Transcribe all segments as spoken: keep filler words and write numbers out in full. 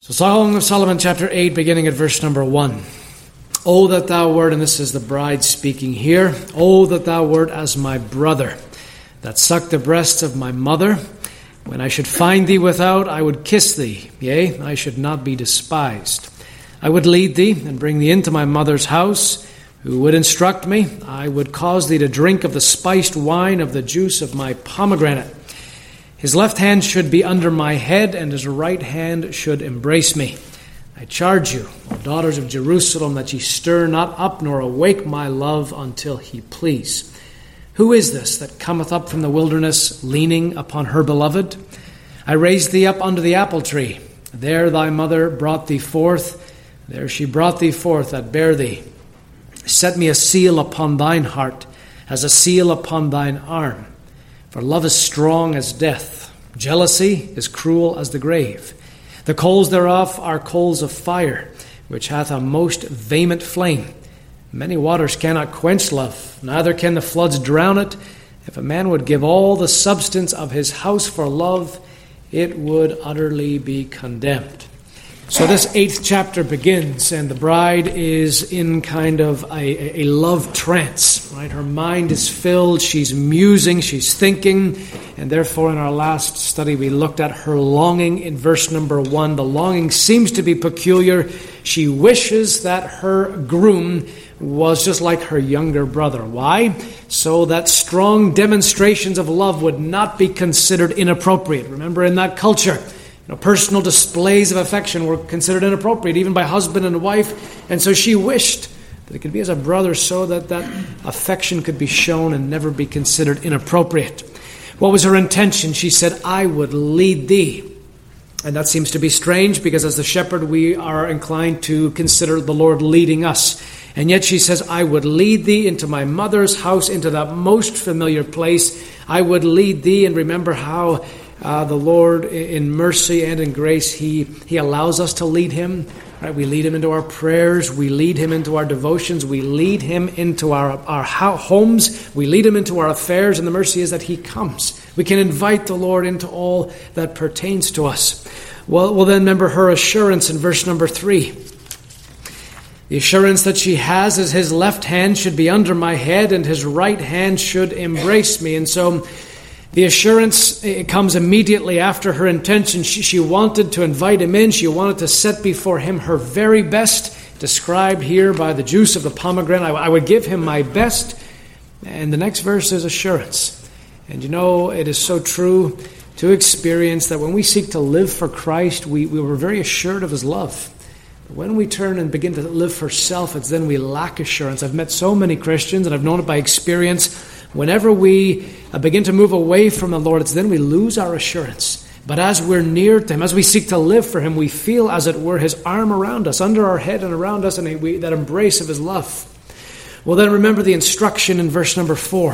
So Song of Solomon chapter eight, beginning at verse number one. O that thou wert, and this is the bride speaking here, O that thou wert as my brother, that sucked the breasts of my mother. When I should find thee without, I would kiss thee, yea, I should not be despised. I would lead thee, and bring thee into my mother's house. Who would instruct me? I would cause thee to drink of the spiced wine of the juice of my pomegranate. His left hand should be under my head, and his right hand should embrace me. I charge you, O daughters of Jerusalem, that ye stir not up nor awake my love until he please. Who is this that cometh up from the wilderness, leaning upon her beloved? I raised thee up under the apple tree. There thy mother brought thee forth. There she brought thee forth that bare thee. Set me a seal upon thine heart, as a seal upon thine arm. For love is strong as death. Jealousy is cruel as the grave. The coals thereof are coals of fire, which hath a most vehement flame. Many waters cannot quench love, neither can the floods drown it. If a man would give all the substance of his house for love, it would utterly be condemned. So this eighth chapter begins, and the bride is in kind of a, a love trance, right? Her mind is filled, she's musing, she's thinking, and therefore in our last study we looked at her longing in verse number one. The longing seems to be peculiar. She wishes that her groom was just like her younger brother. Why? So that strong demonstrations of love would not be considered inappropriate. Remember, in that culture, You know, personal displays of affection were considered inappropriate, even by husband and wife. And so she wished that it could be as a brother, so that that affection could be shown and never be considered inappropriate. What was her intention? She said, I would lead thee. And that seems to be strange, because as the shepherd we are inclined to consider the Lord leading us. And yet she says, I would lead thee into my mother's house, into that most familiar place. I would lead thee. And remember how Uh, the Lord, in mercy and in grace, He He allows us to lead Him. Right? We lead Him into our prayers. We lead Him into our devotions. We lead Him into our, our homes. We lead Him into our affairs. And the mercy is that He comes. We can invite the Lord into all that pertains to us. Well, well then remember her assurance in verse number three. The assurance that she has is His left hand should be under my head, and His right hand should embrace me. And so the assurance, it comes immediately after her intention. She, she wanted to invite Him in. She wanted to set before Him her very best, described here by the juice of the pomegranate. I, I would give Him my best. And the next verse is assurance. And you know, it is so true to experience that when we seek to live for Christ, we, we were very assured of His love. But when we turn and begin to live for self, it's then we lack assurance. I've met so many Christians, and I've known it by experience. Whenever we begin to move away from the Lord, it's then we lose our assurance. But as we're near to Him, as we seek to live for Him, we feel, as it were, His arm around us, under our head and around us, and we, that embrace of His love. Well, then remember the instruction in verse number four.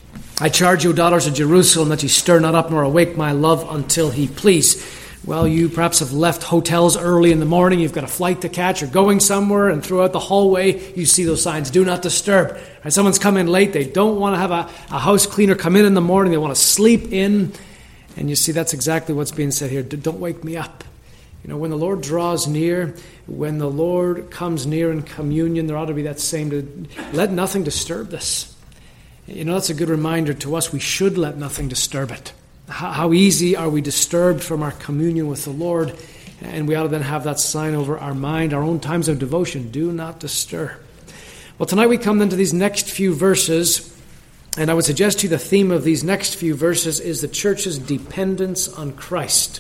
I charge you, daughters of Jerusalem, that ye stir not up nor awake my love until He please. Well, you perhaps have left hotels early in the morning. You've got a flight to catch. You're going somewhere, and throughout the hallway, you see those signs, do not disturb. And someone's come in late. They don't want to have a, a house cleaner come in in the morning. They want to sleep in. And you see, that's exactly what's being said here. Don't wake me up. You know, when the Lord draws near, when the Lord comes near in communion, there ought to be that same, to let nothing disturb this. You know, that's a good reminder to us. We should let nothing disturb it. How easy are we disturbed from our communion with the Lord? And we ought to then have that sign over our mind, our own times of devotion. Do not disturb. Well, tonight we come then to these next few verses. And I would suggest to you the theme of these next few verses is the church's dependence on Christ.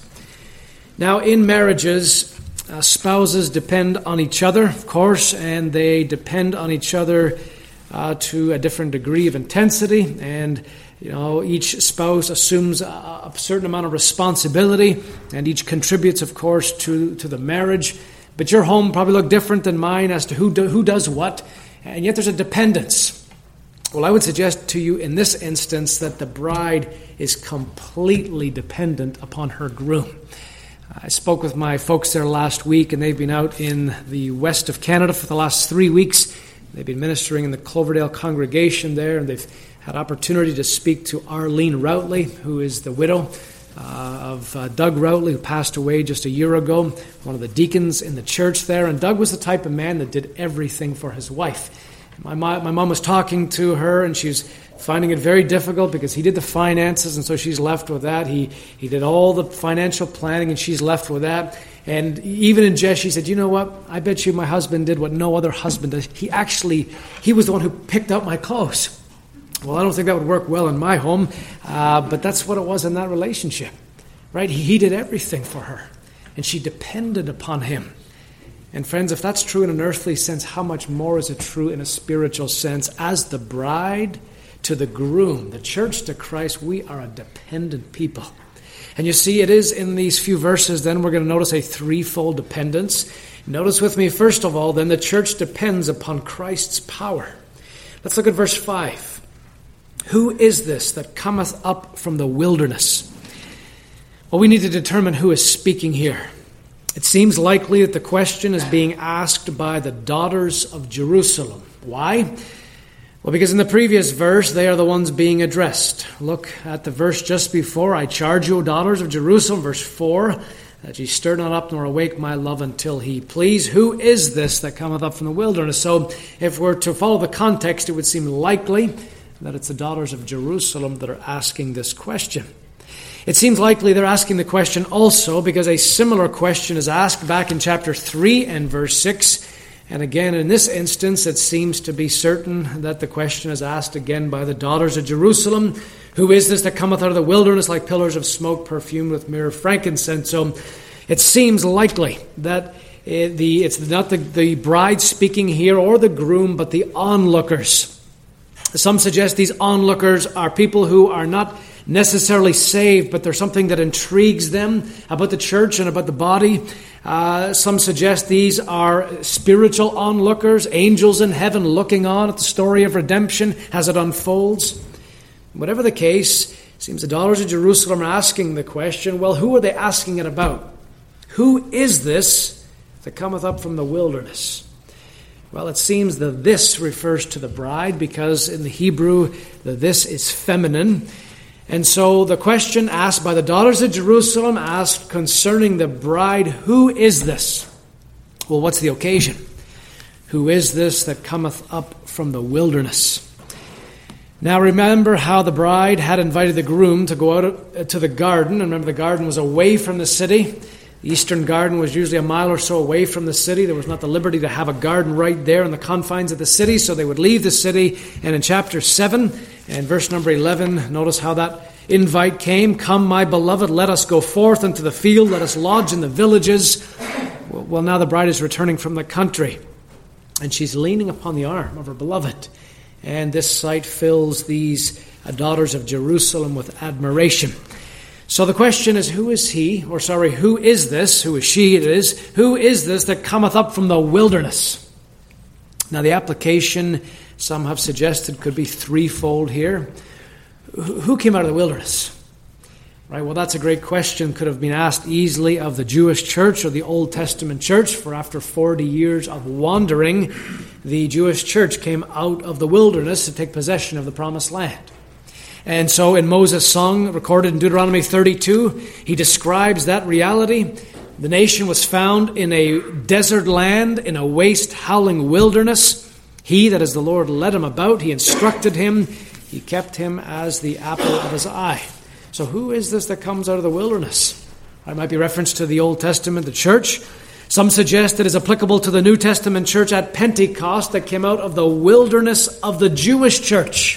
Now, in marriages, uh, spouses depend on each other, of course, and they depend on each other uh, to a different degree of intensity. And You know, each spouse assumes a, a certain amount of responsibility, and each contributes, of course, to, to the marriage. But your home probably look different than mine as to who do, who does what, and yet there's a dependence. Well, I would suggest to you in this instance that the bride is completely dependent upon her groom. I spoke with my folks there last week, and they've been out in the west of Canada for the last three weeks. They've been ministering in the Cloverdale congregation there, and they've had opportunity to speak to Arlene Routley, who is the widow uh, of uh, Doug Routley, who passed away just a year ago, one of the deacons in the church there. And Doug was the type of man that did everything for his wife. My mom, my mom was talking to her, and she was finding it very difficult because he did the finances, and so she's left with that. He he did all the financial planning, and she's left with that. And even in jest, she said, you know what, I bet you my husband did what no other husband did. He actually, he was the one who picked out my clothes. Well, I don't think that would work well in my home, uh, but that's what it was in that relationship, right? He, he did everything for her, and she depended upon him. And friends, if that's true in an earthly sense, how much more is it true in a spiritual sense? As the bride to the groom, the church to Christ, we are a dependent people. And you see, it is in these few verses, then we're going to notice a threefold dependence. Notice with me, first of all, then the church depends upon Christ's power. Let's look at verse five. Who is this that cometh up from the wilderness? Well, we need to determine who is speaking here. It seems likely that the question is being asked by the daughters of Jerusalem. Why? Well, because in the previous verse, they are the ones being addressed. Look at the verse just before. I charge you, O daughters of Jerusalem, verse four, that ye stir not up nor awake my love until he please. Who is this that cometh up from the wilderness? So if we're to follow the context, it would seem likely that it's the daughters of Jerusalem that are asking this question. It seems likely they're asking the question also because a similar question is asked back in chapter three and verse six. And again, in this instance, it seems to be certain that the question is asked again by the daughters of Jerusalem. Who is this that cometh out of the wilderness like pillars of smoke perfumed with myrrh of frankincense? So it seems likely that it, the it's not the, the bride speaking here or the groom, but the onlookers. Some suggest these onlookers are people who are not necessarily saved, but there's something that intrigues them about the church and about the body. Uh, some suggest these are spiritual onlookers, angels in heaven looking on at the story of redemption as it unfolds. Whatever the case, it seems the daughters of Jerusalem are asking the question, well, who are they asking it about? Who is this that cometh up from the wilderness? Well, it seems the this refers to the bride because in the Hebrew, the this is feminine. And so the question asked by the daughters of Jerusalem asked concerning the bride, who is this? Well, what's the occasion? Who is this that cometh up from the wilderness? Now remember how the bride had invited the groom to go out to the garden. And remember the garden was away from the city. The eastern garden was usually a mile or so away from the city. There was not the liberty to have a garden right there in the confines of the city, so they would leave the city. And in chapter seven and verse number eleven, notice how that invite came. Come, my beloved, let us go forth into the field, let us lodge in the villages. Well, now the bride is returning from the country, and she's leaning upon the arm of her beloved. And this sight fills these daughters of Jerusalem with admiration. So the question is, who is he, or sorry, who is this, who is she, it is, who is this that cometh up from the wilderness? Now the application, some have suggested, could be threefold here. Who came out of the wilderness? Right, well, that's a great question. Could have been asked easily of the Jewish church or the Old Testament church, for after forty years of wandering, the Jewish church came out of the wilderness to take possession of the promised land. And so in Moses' song, recorded in Deuteronomy thirty-two, he describes that reality. The nation was found in a desert land, in a waste, howling wilderness. He, that is the Lord, led him about. He instructed him. He kept him as the apple of his eye. So who is this that comes out of the wilderness? It might be reference to the Old Testament, the church. Some suggest it is applicable to the New Testament church at Pentecost that came out of the wilderness of the Jewish church.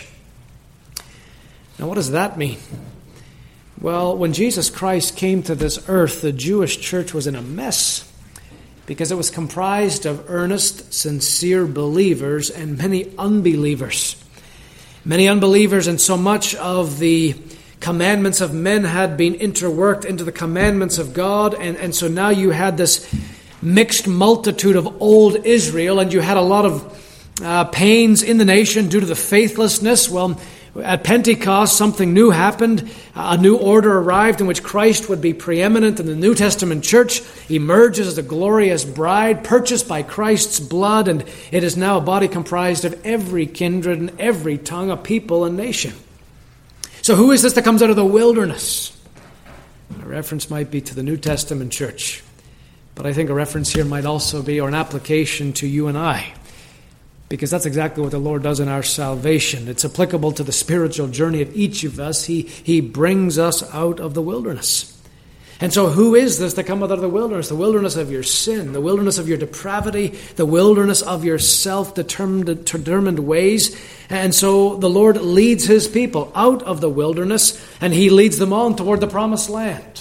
Now, what does that mean? Well, when Jesus Christ came to this earth, the Jewish church was in a mess because it was comprised of earnest, sincere believers and many unbelievers. Many unbelievers, and so much of the commandments of men had been interworked into the commandments of God, and, and so now you had this mixed multitude of old Israel, and you had a lot of uh, pains in the nation due to the faithlessness. Well, at Pentecost, something new happened. A new order arrived in which Christ would be preeminent, and the New Testament church emerges as a glorious bride purchased by Christ's blood, and it is now a body comprised of every kindred and every tongue, a people and nation. So who is this that comes out of the wilderness? A reference might be to the New Testament church. But I think a reference here might also be, or an application to you and I. Because that's exactly what the Lord does in our salvation. It's applicable to the spiritual journey of each of us. He, he brings us out of the wilderness. And so who is this that cometh out of the wilderness? The wilderness of your sin, the wilderness of your depravity, the wilderness of your self-determined determined ways. And so the Lord leads his people out of the wilderness, and he leads them on toward the promised land.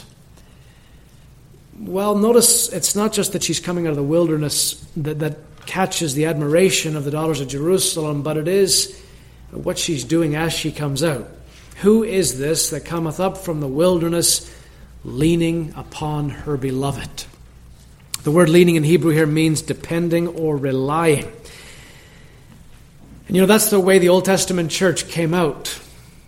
Well, notice it's not just that she's coming out of the wilderness that, that catches the admiration of the daughters of Jerusalem, but it is what she's doing as she comes out. Who is this that cometh up from the wilderness, leaning upon her beloved? The word leaning in Hebrew here means depending or relying. And you know, that's the way the Old Testament church came out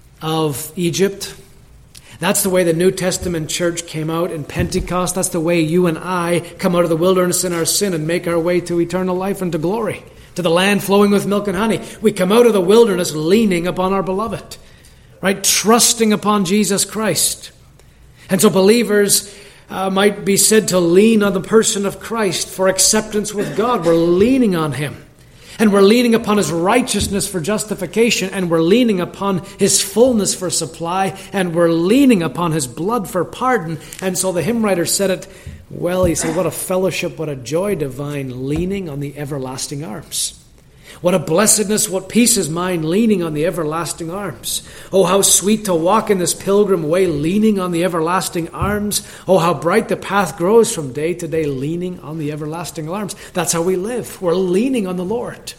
of Egypt. That's the way the New Testament church came out in Pentecost. That's the way you and I come out of the wilderness in our sin and make our way to eternal life and to glory, to the land flowing with milk and honey. We come out of the wilderness leaning upon our beloved, right? Trusting upon Jesus Christ. And so believers uh, might be said to lean on the person of Christ for acceptance with God. We're leaning on him. And we're leaning upon his righteousness for justification. And we're leaning upon his fullness for supply. And we're leaning upon his blood for pardon. And so the hymn writer said it well. He said, what a fellowship, what a joy divine, leaning on the everlasting arms. What a blessedness, what peace is mine, leaning on the everlasting arms. Oh, how sweet to walk in this pilgrim way, leaning on the everlasting arms. Oh, how bright the path grows from day to day, leaning on the everlasting arms. That's how we live. We're leaning on the Lord.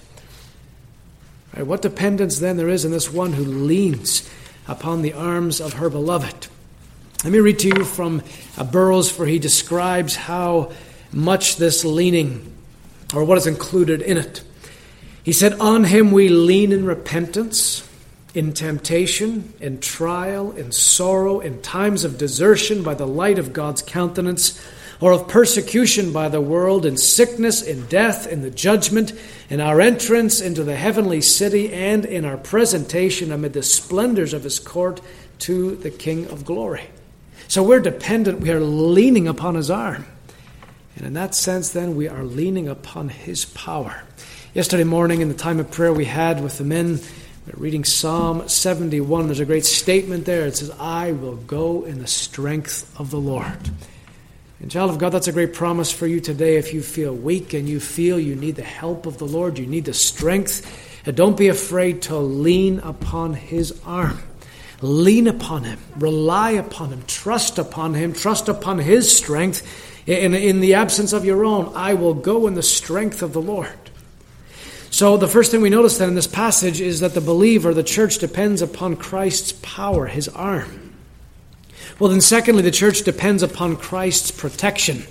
Right, what dependence then there is in this one who leans upon the arms of her beloved. Let me read to you from Burroughs, for he describes how much this leaning, or what is included in it. He said, on him we lean in repentance, in temptation, in trial, in sorrow, in times of desertion by the light of God's countenance, or of persecution by the world, in sickness, in death, in the judgment, in our entrance into the heavenly city, and in our presentation amid the splendors of his court to the King of glory. So we're dependent, we are leaning upon his arm. And in that sense, then, we are leaning upon his power. Yesterday morning in the time of prayer we had with the men, we were reading Psalm seventy-one. There's a great statement there. It says, I will go in the strength of the Lord. And child of God, that's a great promise for you today. If you feel weak and you feel you need the help of the Lord, you need the strength, and don't be afraid to lean upon his arm. Lean upon him. Rely upon him. Trust upon him. Trust upon his strength. In, in the absence of your own, I will go in the strength of the Lord. So the first thing we notice then in this passage is that the believer, the church, depends upon Christ's power, his arm. Well, then secondly, the church depends upon Christ's protection.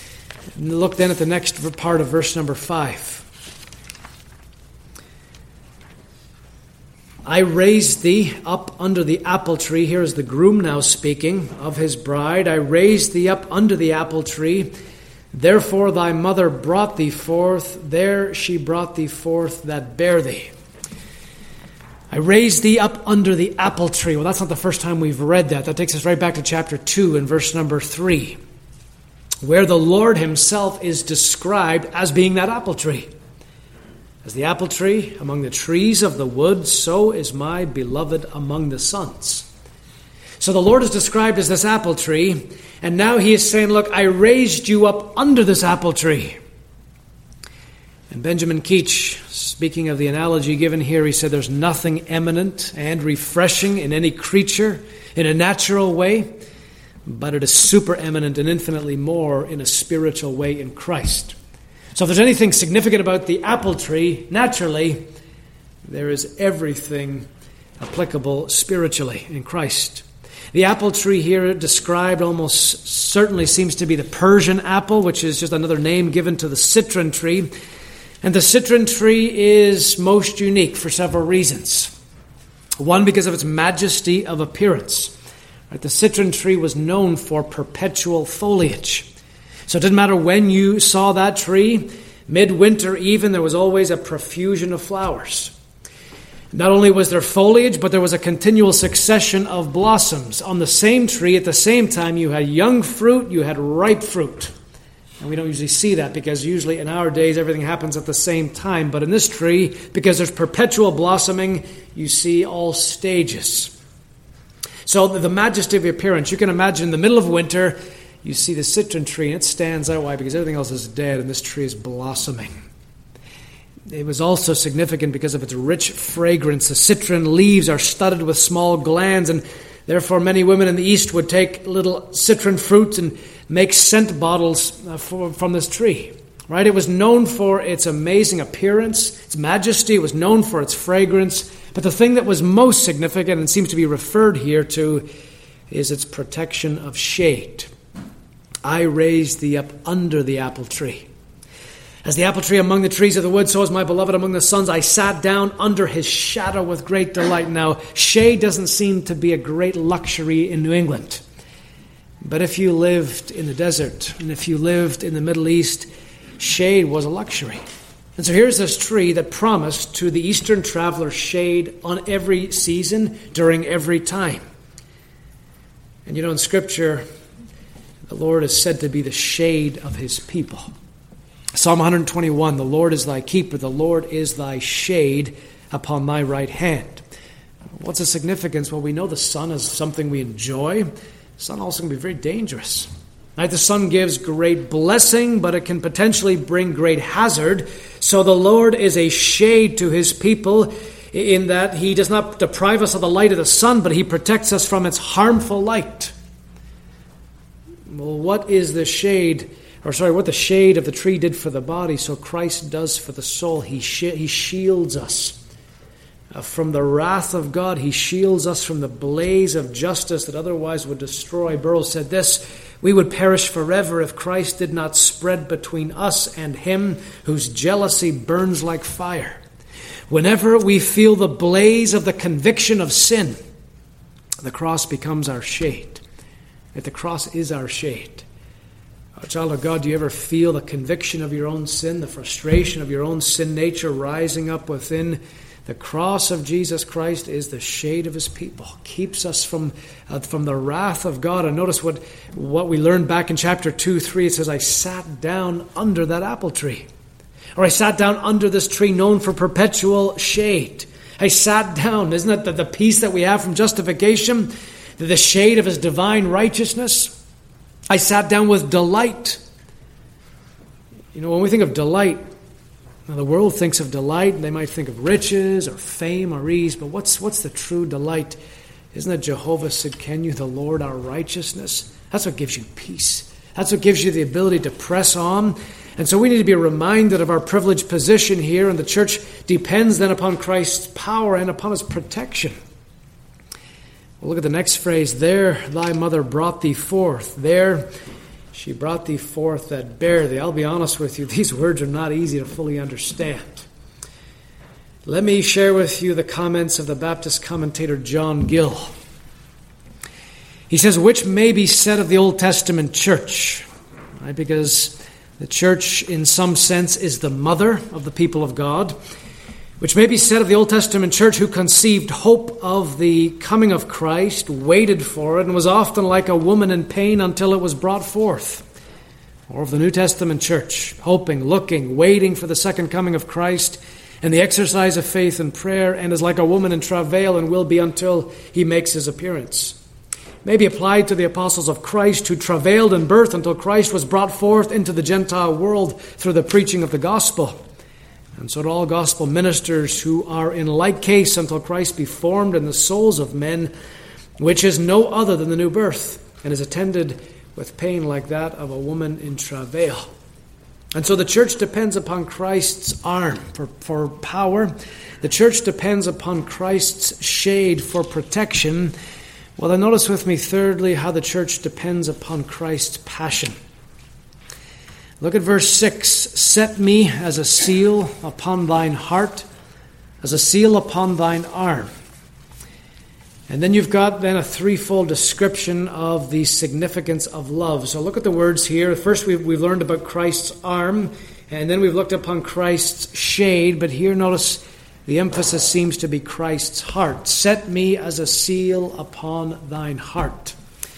Look then at the next part of verse number five. I raised thee up under the apple tree. Here is the groom now speaking of his bride. I raised thee up under the apple tree. Therefore thy mother brought thee forth, there she brought thee forth that bare thee. I raised thee up under the apple tree. Well, that's not the first time we've read that. That takes us right back to chapter two and verse number three, where the Lord himself is described as being that apple tree. As the apple tree among the trees of the wood, so is my beloved among the sons. So the Lord is described as this apple tree, and now he is saying, look, I raised you up under this apple tree. And Benjamin Keach, speaking of the analogy given here, he said there's nothing eminent and refreshing in any creature in a natural way, but it is supereminent and infinitely more in a spiritual way in Christ. So if there's anything significant about the apple tree, naturally, there is everything applicable spiritually in Christ. The apple tree here described almost certainly seems to be the Persian apple, which is just another name given to the citron tree. And the citron tree is most unique for several reasons. One, because of its majesty of appearance. Right? The citron tree was known for perpetual foliage. So it didn't matter when you saw that tree, midwinter even, there was always a profusion of flowers. Not only was there foliage, but there was a continual succession of blossoms. On the same tree, at the same time, you had young fruit, you had ripe fruit. And we don't usually see that because usually in our days everything happens at the same time. But in this tree, because there's perpetual blossoming, you see all stages. So the majesty of the appearance, you can imagine in the middle of winter, you see the citron tree and it stands out. Why? Because everything else is dead and this tree is blossoming. It was also significant because of its rich fragrance. The citron leaves are studded with small glands, and therefore many women in the East would take little citron fruits and make scent bottles for, from this tree. Right? It was known for its amazing appearance, its majesty. It was known for its fragrance. But the thing that was most significant and seems to be referred here to is its protection of shade. I raised thee up under the apple tree. As the apple tree among the trees of the wood, so is my beloved among the sons. I sat down under his shadow with great delight. Now, shade doesn't seem to be a great luxury in New England. But if you lived in the desert, and if you lived in the Middle East, shade was a luxury. And so here's this tree that promised to the Eastern traveler shade on every season, during every time. And you know, in Scripture, the Lord is said to be the shade of his people. Psalm one twenty-one, the Lord is thy keeper, the Lord is thy shade upon thy right hand. What's the significance? Well, we know the sun is something we enjoy. The sun also can be very dangerous. Right? The sun gives great blessing, but it can potentially bring great hazard. So the Lord is a shade to his people in that he does not deprive us of the light of the sun, but he protects us from its harmful light. Well, what is the shade Or sorry, what the shade of the tree did for the body, so Christ does for the soul. He sh- he shields us uh, from the wrath of God. He shields us from the blaze of justice that otherwise would destroy. Burroughs said this: we would perish forever if Christ did not spread between us and him whose jealousy burns like fire. Whenever we feel the blaze of the conviction of sin, the cross becomes our shade. If the cross is our shade. Oh, child of God, do you ever feel the conviction of your own sin, the frustration of your own sin nature rising up within? The cross of Jesus Christ is the shade of his people. Keeps us from, uh, from the wrath of God. And notice what, what we learned back in chapter two, three. It says, I sat down under that apple tree. Or I sat down under this tree known for perpetual shade. I sat down. Isn't that the, the peace that we have from justification? The, the shade of his divine righteousness. I sat down with delight. You know, when we think of delight, now the world thinks of delight, and they might think of riches or fame or ease, but what's what's the true delight? Isn't it Jehovah Sidkenu, the Lord our righteousness? That's what gives you peace. That's what gives you the ability to press on. And so we need to be reminded of our privileged position here, and the church depends then upon Christ's power and upon his protection. Well, look at the next phrase. There thy mother brought thee forth. There she brought thee forth that bare thee. I'll be honest with you, these words are not easy to fully understand. Let me share with you the comments of the Baptist commentator John Gill. He says, which may be said of the Old Testament church, right? Because the church in some sense is the mother of the people of God. Which may be said of the Old Testament church, who conceived hope of the coming of Christ, waited for it, and was often like a woman in pain until it was brought forth. Or of the New Testament church, hoping, looking, waiting for the second coming of Christ, and the exercise of faith and prayer, and is like a woman in travail and will be until he makes his appearance. May be applied to the apostles of Christ, who travailed in birth until Christ was brought forth into the Gentile world through the preaching of the gospel. And so to all gospel ministers who are in like case until Christ be formed in the souls of men, which is no other than the new birth, and is attended with pain like that of a woman in travail. And so the church depends upon Christ's arm for, for power. The church depends upon Christ's shade for protection. Well, then notice with me, thirdly, how the church depends upon Christ's passion. Look at verse six. Set me as a seal upon thine heart, as a seal upon thine arm. And then you've got then a threefold description of the significance of love. So look at the words here. First we've, we've learned about Christ's arm, and then we've looked upon Christ's shade. But here notice the emphasis seems to be Christ's heart. Set me as a seal upon thine heart.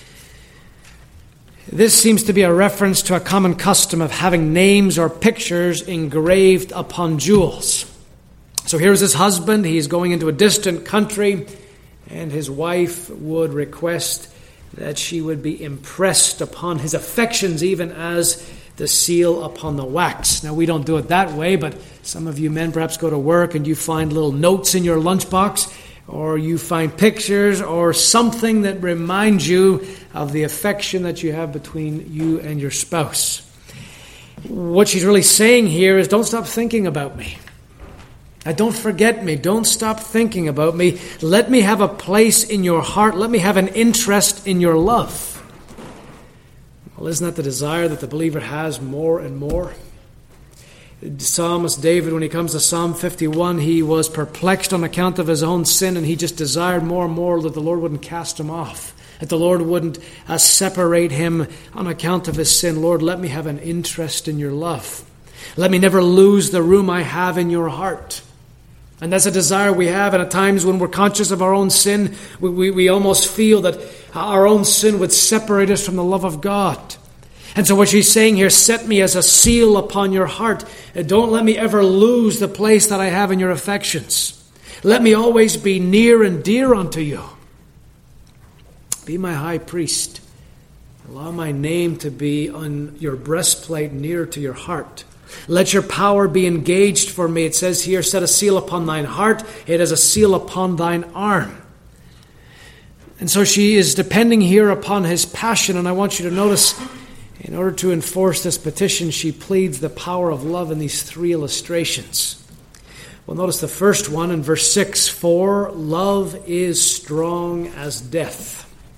This seems to be a reference to a common custom of having names or pictures engraved upon jewels. So here's his husband. He's going into a distant country, and his wife would request that she would be impressed upon his affections, even as the seal upon the wax. Now, we don't do it that way, but some of you men perhaps go to work and you find little notes in your lunchbox, or you find pictures or something that reminds you of the affection that you have between you and your spouse. What she's really saying here is, don't stop thinking about me. Now, don't forget me. Don't stop thinking about me. Let me have a place in your heart. Let me have an interest in your love. Well, isn't that the desire that the believer has more and more? The psalmist David, when he comes to Psalm fifty-one, he was perplexed on account of his own sin, and he just desired more and more that the Lord wouldn't cast him off, that the Lord wouldn't uh, separate him on account of his sin. Lord, let me have an interest in your love. Let me never lose the room I have in your heart. And that's a desire we have, and at times when we're conscious of our own sin, we, we, we almost feel that our own sin would separate us from the love of God. And so what she's saying here, set me as a seal upon your heart. Don't let me ever lose the place that I have in your affections. Let me always be near and dear unto you. Be my high priest. Allow my name to be on your breastplate near to your heart. Let your power be engaged for me. It says here, set a seal upon thine heart. It is a seal upon thine arm. And so she is depending here upon his passion. And I want you to notice, in order to enforce this petition, she pleads the power of love in these three illustrations. Well, notice the first one in verse six. For love is strong as death.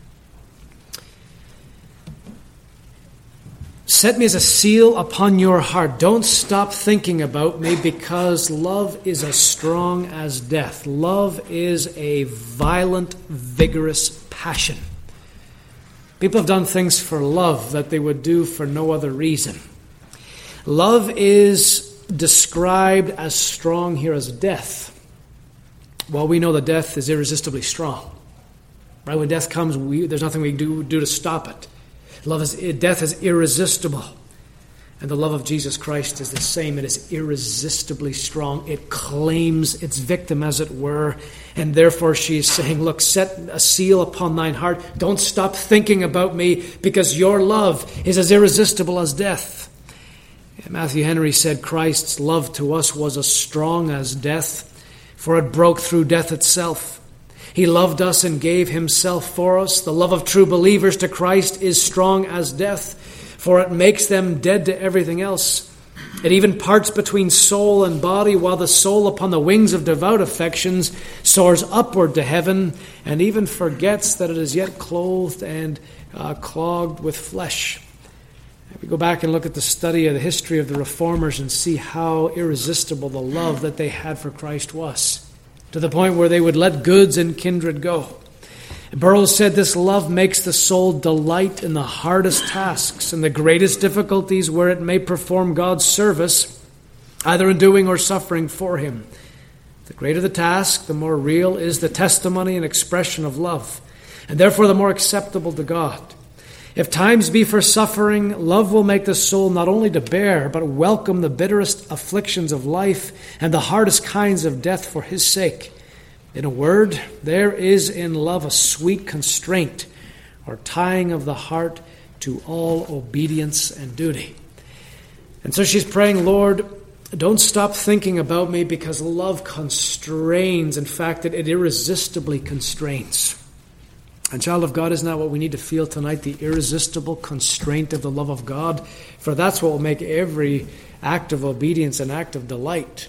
Set me as a seal upon your heart. Don't stop thinking about me, because love is as strong as death. Love is a violent, vigorous passion. People have done things for love that they would do for no other reason. Love is described as strong here as death. Well, we know that death is irresistibly strong. Right? When death comes, we, there's nothing we can do, do to stop it. Love is, death is irresistible. And the love of Jesus Christ is the same. It is irresistibly strong. It claims its victim, as it were. And therefore she is saying, look, set a seal upon thine heart. Don't stop thinking about me, because your love is as irresistible as death. And Matthew Henry said, Christ's love to us was as strong as death, for it broke through death itself. He loved us and gave himself for us. The love of true believers to Christ is strong as death, for it makes them dead to everything else. It even parts between soul and body, while the soul upon the wings of devout affections soars upward to heaven, and even forgets that it is yet clothed and uh, clogged with flesh. If we go back and look at the study of the history of the Reformers and see how irresistible the love that they had for Christ was, to the point where they would let goods and kindred go. Burroughs said this love makes the soul delight in the hardest tasks and the greatest difficulties where it may perform God's service, either in doing or suffering for him. The greater the task, the more real is the testimony and expression of love, and therefore the more acceptable to God. If times be for suffering, love will make the soul not only to bear, but welcome the bitterest afflictions of life and the hardest kinds of death for his sake. In a word, there is in love a sweet constraint, or tying of the heart to all obedience and duty. And so she's praying, Lord, don't stop thinking about me, because love constrains. In fact, it, it irresistibly constrains. And child of God, isn't that what we need to feel tonight? The irresistible constraint of the love of God. For that's what will make every act of obedience an act of delight.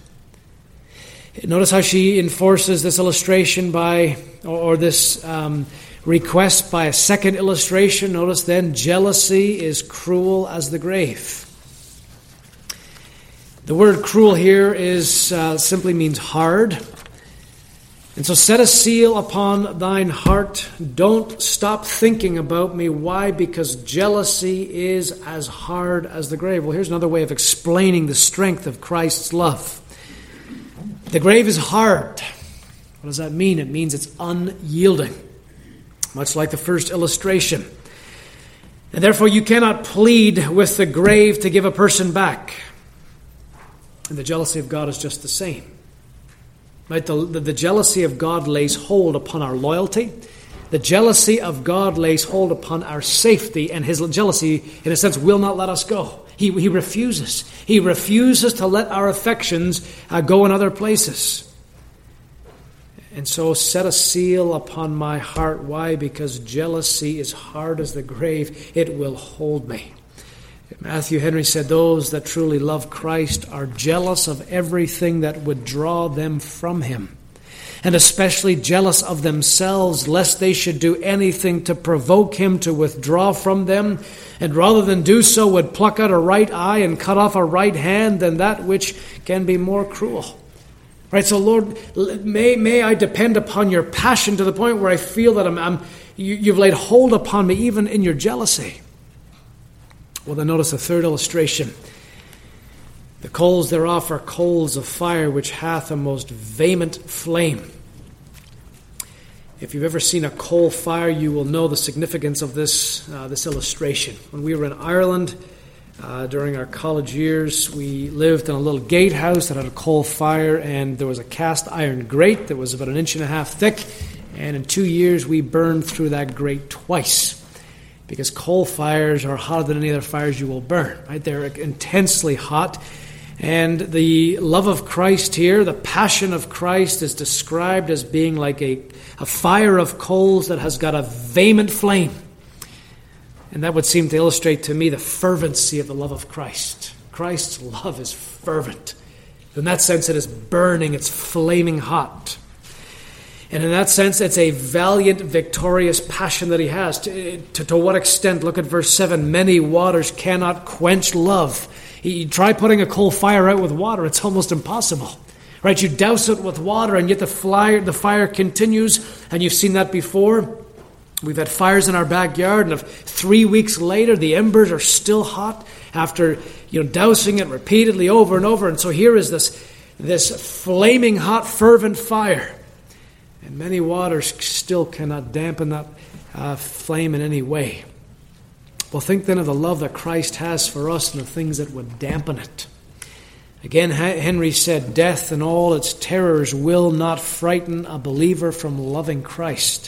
Notice how she enforces this illustration by, or this um, request by a second illustration. Notice then, jealousy is cruel as the grave. The word cruel here is uh, simply means hard. And so set a seal upon thine heart. Don't stop thinking about me. Why? Because jealousy is as hard as the grave. Well, here's another way of explaining the strength of Christ's love. The grave is hard. What does that mean? It means it's unyielding, much like the first illustration. And therefore you cannot plead with the grave to give a person back. And the jealousy of God is just the same. Right? The, the, the jealousy of God lays hold upon our loyalty. The jealousy of God lays hold upon our safety, and his jealousy, in a sense, will not let us go. He, he refuses. He refuses to let our affections uh, go in other places. And so set a seal upon my heart. Why? Because jealousy is hard as the grave. It will hold me. Matthew Henry said, those that truly love Christ are jealous of everything that would draw them from him, and especially jealous of themselves, lest they should do anything to provoke him to withdraw from them, and rather than do so would pluck out a right eye and cut off a right hand than that which can be more cruel. Right, so Lord, may may I depend upon your passion to the point where I feel that I'm, I'm you, you've laid hold upon me even in your jealousy. Well, then notice the third illustration. The coals thereof are coals of fire, which hath a most vehement flame. If you've ever seen a coal fire, you will know the significance of this uh, this illustration. When we were in Ireland uh, during our college years, we lived in a little gatehouse that had a coal fire, and there was a cast iron grate that was about an inch and a half thick. And in two years, we burned through that grate twice, because coal fires are hotter than any other fires you will burn. Right? They're intensely hot. And the love of Christ here, the passion of Christ, is described as being like a, a fire of coals that has got a vehement flame. And that would seem to illustrate to me the fervency of the love of Christ. Christ's love is fervent. In that sense, it is burning, it's flaming hot. And in that sense, it's a valiant, victorious passion that he has. To, to, to what extent? Look at verse seven. Many waters cannot quench love. You try putting a coal fire out with water, it's almost impossible. Right? You douse it with water, and yet the fire, the fire continues. And you've seen that before. We've had fires in our backyard, and if three weeks later the embers are still hot after you know dousing it repeatedly over and over. And so here is this, this flaming hot, fervent fire. And many waters still cannot dampen that uh, flame in any way. Well, think then of the love that Christ has for us and the things that would dampen it. Again, Henry said, death and all its terrors will not frighten a believer from loving Christ.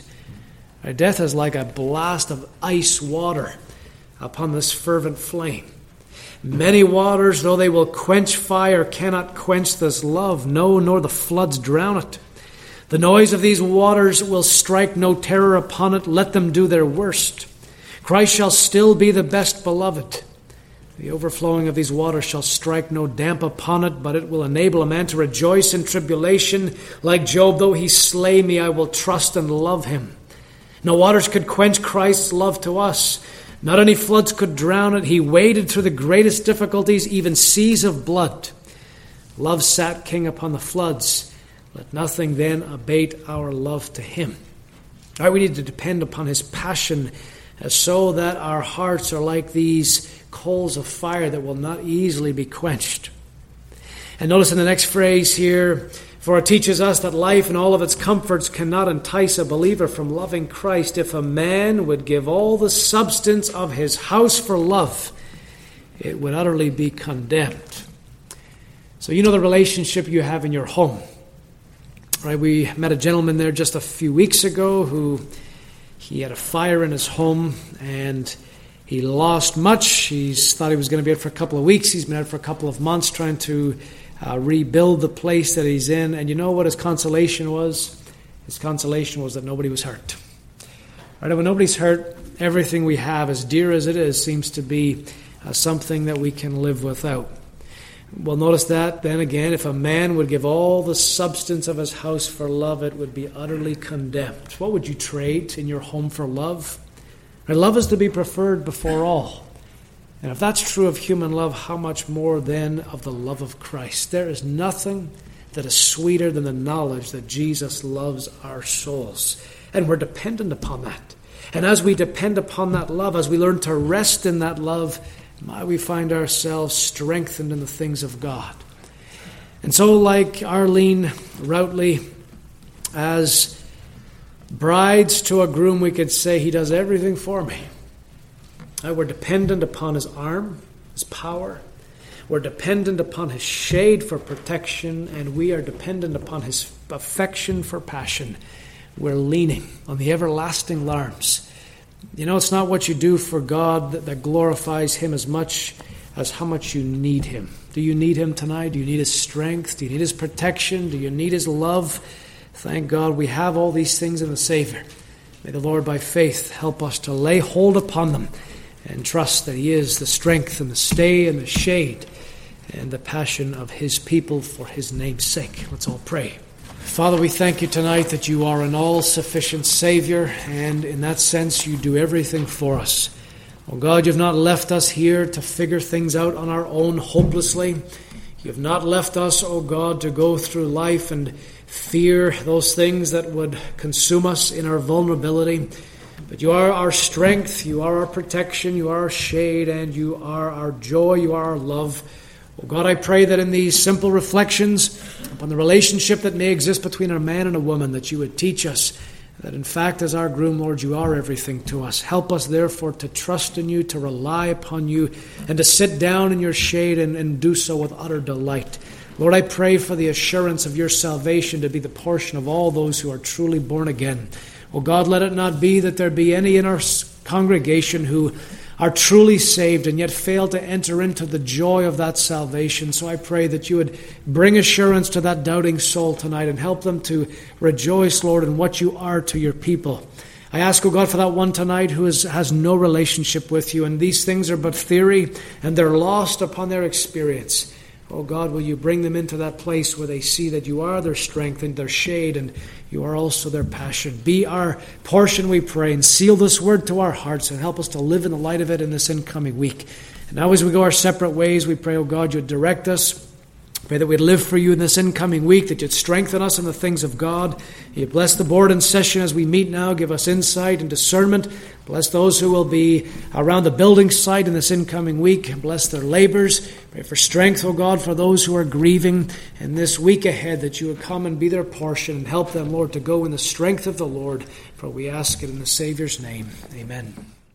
Death is like a blast of ice water upon this fervent flame. Many waters, though they will quench fire, cannot quench this love, no, nor the floods drown it. The noise of these waters will strike no terror upon it. Let them do their worst. Christ shall still be the best beloved. The overflowing of these waters shall strike no damp upon it, but it will enable a man to rejoice in tribulation. Like Job, though he slay me, I will trust and love him. No waters could quench Christ's love to us. Not any floods could drown it. He waded through the greatest difficulties, even seas of blood. Love sat king upon the floods. Let nothing then abate our love to him. All right, we need to depend upon his passion so that our hearts are like these coals of fire that will not easily be quenched. And notice in the next phrase here, for it teaches us that life and all of its comforts cannot entice a believer from loving Christ. If a man would give all the substance of his house for love, it would utterly be condemned. So you know the relationship you have in your home. Right, we met a gentleman there just a few weeks ago who he had a fire in his home and he lost much. He thought he was going to be out for a couple of weeks. He's been out for a couple of months trying to uh, rebuild the place that he's in. And you know what his consolation was? His consolation was that nobody was hurt. Right, when nobody's hurt, everything we have, as dear as it is, seems to be uh, something that we can live without. Well, notice that, then again, if a man would give all the substance of his house for love, it would be utterly condemned. What would you trade in your home for love? Right, love is to be preferred before all. And if that's true of human love, how much more then of the love of Christ? There is nothing that is sweeter than the knowledge that Jesus loves our souls. And we're dependent upon that. And as we depend upon that love, as we learn to rest in that love, we find ourselves strengthened in the things of God. And so, like Arlene Routley, as brides to a groom, we could say he does everything for me. Uh, we're dependent upon his arm, his power. We're dependent upon his shade for protection, and we are dependent upon his affection for passion. We're leaning on the everlasting arms. You know, it's not what you do for God that, that glorifies him as much as how much you need him. Do you need him tonight? Do you need his strength? Do you need his protection? Do you need his love? Thank God we have all these things in the Savior. May the Lord by faith help us to lay hold upon them and trust that he is the strength and the stay and the shade and the passion of his people for his name's sake. Let's all pray. Father, we thank you tonight that you are an all-sufficient Savior, and in that sense you do everything for us. Oh God, you've not left us here to figure things out on our own hopelessly. You've not left us, oh God, to go through life and fear those things that would consume us in our vulnerability. But you are our strength, you are our protection, you are our shade, and you are our joy, you are our love. Oh God, I pray that in these simple reflections upon the relationship that may exist between a man and a woman, that you would teach us that in fact as our groom, Lord, you are everything to us. Help us therefore to trust in you, to rely upon you, and to sit down in your shade and, and do so with utter delight. Lord, I pray for the assurance of your salvation to be the portion of all those who are truly born again. Oh God, let it not be that there be any in our congregation who are truly saved and yet fail to enter into the joy of that salvation. So I pray that you would bring assurance to that doubting soul tonight and help them to rejoice, Lord, in what you are to your people. I ask, oh God, for that one tonight who is, has no relationship with you, and these things are but theory and they're lost upon their experience. Oh God, will you bring them into that place where they see that you are their strength and their shade, and you are also their passion. Be our portion, we pray, and seal this word to our hearts and help us to live in the light of it in this incoming week. And now as we go our separate ways, we pray, oh God, you'd direct us. Pray that we'd live for you in this incoming week, that you'd strengthen us in the things of God. You bless the board in session as we meet now. Give us insight and discernment. Bless those who will be around the building site in this incoming week. Bless their labors. Pray for strength, O God, for those who are grieving in this week ahead, that you would come and be their portion and help them, Lord, to go in the strength of the Lord. For we ask it in the Savior's name. Amen.